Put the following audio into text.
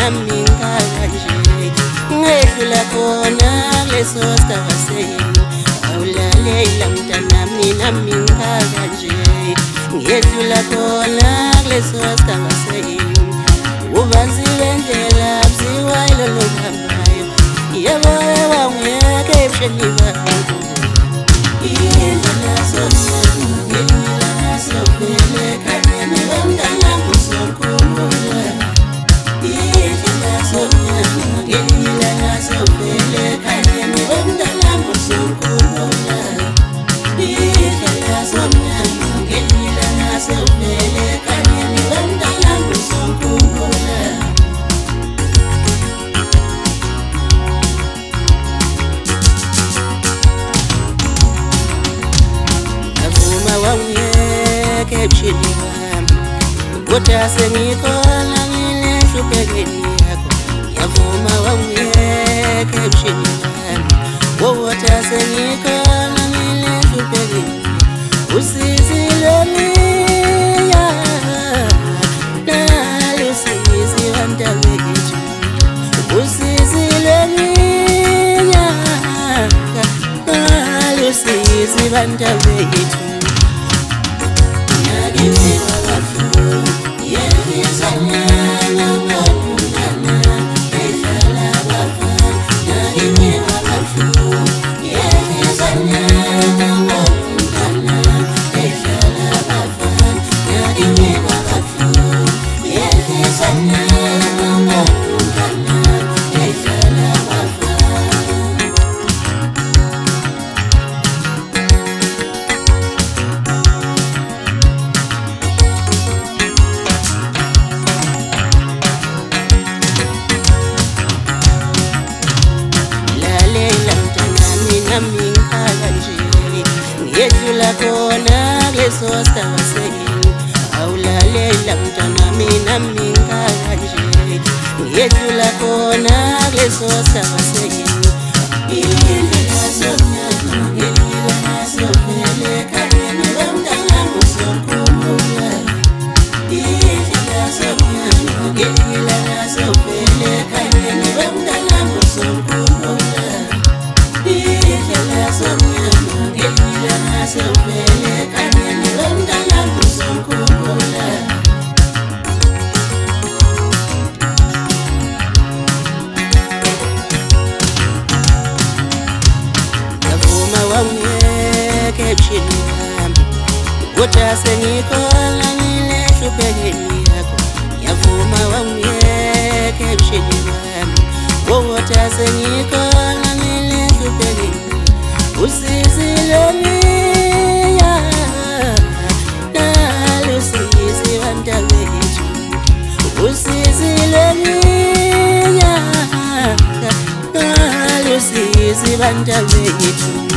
nami ngakanje ngedlula khona leso sigaba senu awulalela mntanami nami ngakanje ngedlula khona leso sigaba senu ubanzi bendlela buziwa ilolo hambayo yebo wangeke ebusheni bantu indlela sosiyana ngenyila sofele kanyene bamdala musokhumbula indlela sosiyana ngenyila sofele kanyene bamdala musokhumbula indlela sosiyana ngenyila sofele kanyene bamdala musokhumbula wangeke ebusheni bami kodwa sengikhola nginehluphekeni yakho ngiyavuma wangeke ebusheni bami kodwa sengikhola nginehluphekeni usizi lemiya nalusizi bantabethu usizi lemiya nalusizi bantabethu ngedlula khona kuleso sigaba senu awulalela mntanami nami ngakanje ngedlula khona kuleso sigaba senu indlela sonyana ngenyila sofele kanyene bamdala musokhumbula indlela sonyana ngenyila sofele kanyene bamdala musokhumbula indlela sonyana ngenyila sofele kanyene bamdala musokhumbula ngiyavuma wangeke ebusheni bami kodwa sengikhola nginehluphekeni yakho ngiyavuma wangeke ebusheni bami kodwa sengikhola nginehluphekeni usizi lemiya nalusizi bantabethu usizi lemiya nalusizi bantabethu